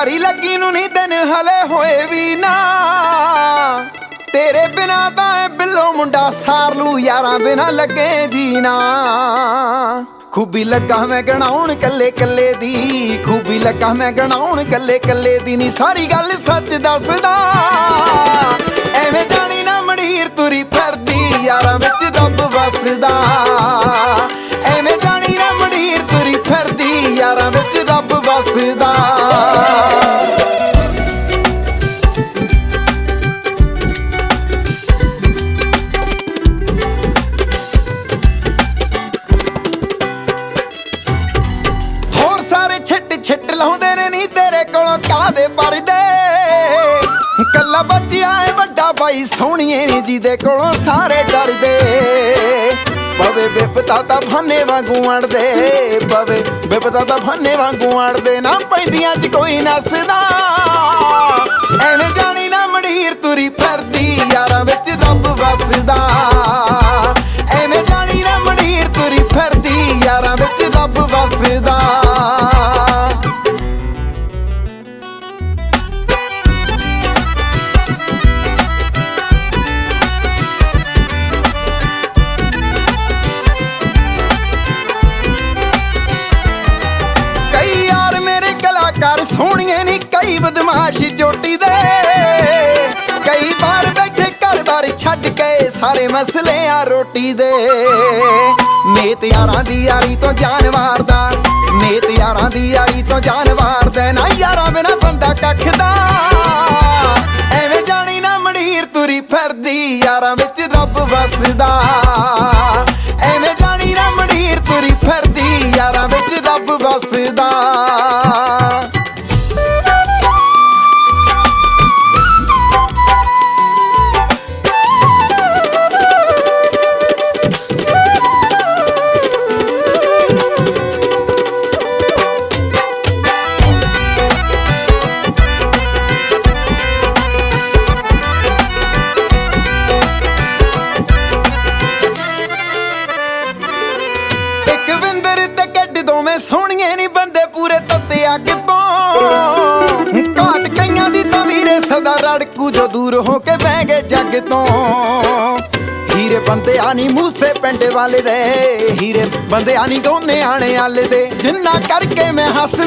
ਯਾਰੀ ਲੱਗੀ ਨੂੰ ਨਹੀਂ ਦਿਨ ਹਲੇ ਹੋਏ ਵੀ ਨਾ। ਤੇਰੇ ਬਿਨਾ ਤਾਂ ਐ ਬਿੱਲੋ ਮੁੰਡਾ ਸਾਰ ਲੂ, ਯਾਰਾਂ ਬਿਨਾ ਲੱਗੇ ਜੀਣਾ। ਖੂਬੀ ਲੱਗਾ ਮੈਂ ਗਣਾਉਣ ਕੱਲੇ ਕੱਲੇ ਦੀ, ਖੂਬੀ ਲੱਗਾ ਮੈਂ ਗਣਾਉਣ ਕੱਲੇ ਕੱਲੇ ਦੀ। ਨੀ ਸਾਰੀ ਗੱਲ ਸੱਚ ਦੱਸਦਾ, ਐਵੇਂ ਜਾਣੀ ਨਾ ਮੰਡੀਰ ਤੁਰੀ ਫਿਰਦੀ, ਯਾਰਾਂ ਵਿੱਚ ਰੱਬ ਵਸਦਾ। ਐਵੇਂ ਜਾਣੀ ਨਾ ਮੰਡੀਰ ਤੁਰੀ ਫਿਰਦੀ, ਯਾਰਾਂ ਵਿੱਚ ਰੱਬ ਵਸਦਾ। ਛਿੱਟ ਲਾਉਂਦੇ ਨੇ ਨੀ ਤੇਰੇ ਕੋਲੋਂ ਕਾਹਦੇ ਪਰਦੇ। ਕੱਲਾ ਬੱਚਿਆ ਏ ਵੱਡਾ ਬਾਈ ਸੋਹਣੀਏ ਨੀ ਜਿਹਦੇ ਕੋਲੋਂ ਸਾਰੇ ਡਰਦੇ। ਪਵੇ ਬਿਪਤਾ ਤਾਂ ਫਾਨੇ ਵਾਂਗੂ ਅੜਦੇ, ਪਵੇ ਬਿਪਤਾ ਤਾਂ ਫਾਨੇ ਵਾਂਗੂ ਅੜਦੇ। ਨਾ ਪੈਂਦੀਆਂ ਚ ਕੋਈ ਨੱਸਦਾ, ਐਵੇਂ ਜਾਣੀ ਨਾ ਮੰਡੀਰ ਤੁਰੀ ਫਿਰਦੀ, ਯਾਰਾਂ ਵਿੱਚ ਰੱਬ ਵਸਦਾ। ਐਵੇਂ ਜਾਣੀ ਨਾ ਮੰਡੀਰ ਤੁਰੀ ਫਿਰਦੀ, ਯਾਰਾਂ ਵਿੱਚ ਰੱਬ ਵਸਦਾ। ਸੋਹਣੀਏ ਨੀ ਕਈ ਬਦਮਾਸ਼ ਚੋਟੀ ਦੇ, ਕਈ ਵਾਰ ਬੈਠੇ ਘਰ-ਬਾਰ ਛੱਡ ਕੇ ਸਾਰੇ ਮਸਲੇ ਆ ਰੋਟੀ ਦੇ। ਨੇਤ ਯਾਰਾਂ ਦੀ ਯਾਰੀ ਤੋਂ ਜਾਨ ਵਾਰਦਾ, ਨੇਤ ਯਾਰਾਂ ਦੀ ਯਾਰੀ ਤੋਂ ਜਾਨ ਵਾਰਦਾ। ਨਾ ਯਾਰਾਂ ਬਿਨਾ ਬੰਦਾ ਕੱਖਦਾ, ਐਵੇਂ ਜਾਣੀ ਨਾ ਮੰਡੀਰ ਤੁਰੀ ਫਿਰਦੀ, ਯਾਰਾਂ ਵਿੱਚ ਰੱਬ ਵਸਦਾ। ਐਵੇਂ ਜਾਣੀ ਨਾ ਮੰਡੀਰ ਤੁਰੀ ਫਿਰਦੀ, ਯਾਰਾਂ ਵਿੱਚ ਰੱਬ ਵਸਦਾ। ਸੋਹਣੀਏ ਨੀ ਬੰਦੇ ਪੂਰੇ ਤੱਤੇ ਅੱਗ ਤੋਂ, ਘਾਟ ਕਈਆਂ ਦੀ ਤਾਂ ਵੀਰੇ ਸਦਾ ਰੜਕੂ ਜੋ ਦੂਰ ਹੋ ਕੇ ਬਹਿ ਗਏ ਜੱਗ ਤੋਂ। ਹੀਰੇ ਬੰਦੇ ਆਨੀ ਮੂਸੇ ਪਿੰਡ ਵਾਲੇ ਦੇ, ਹੀਰੇ ਬੰਦੇ ਆਨੀ ਗੋਨੇ ਆਣੇ ਆਲੇ ਦੇ। ਜਿੰਨਾ ਕਰਕੇ ਮੈਂ ਹੱਸ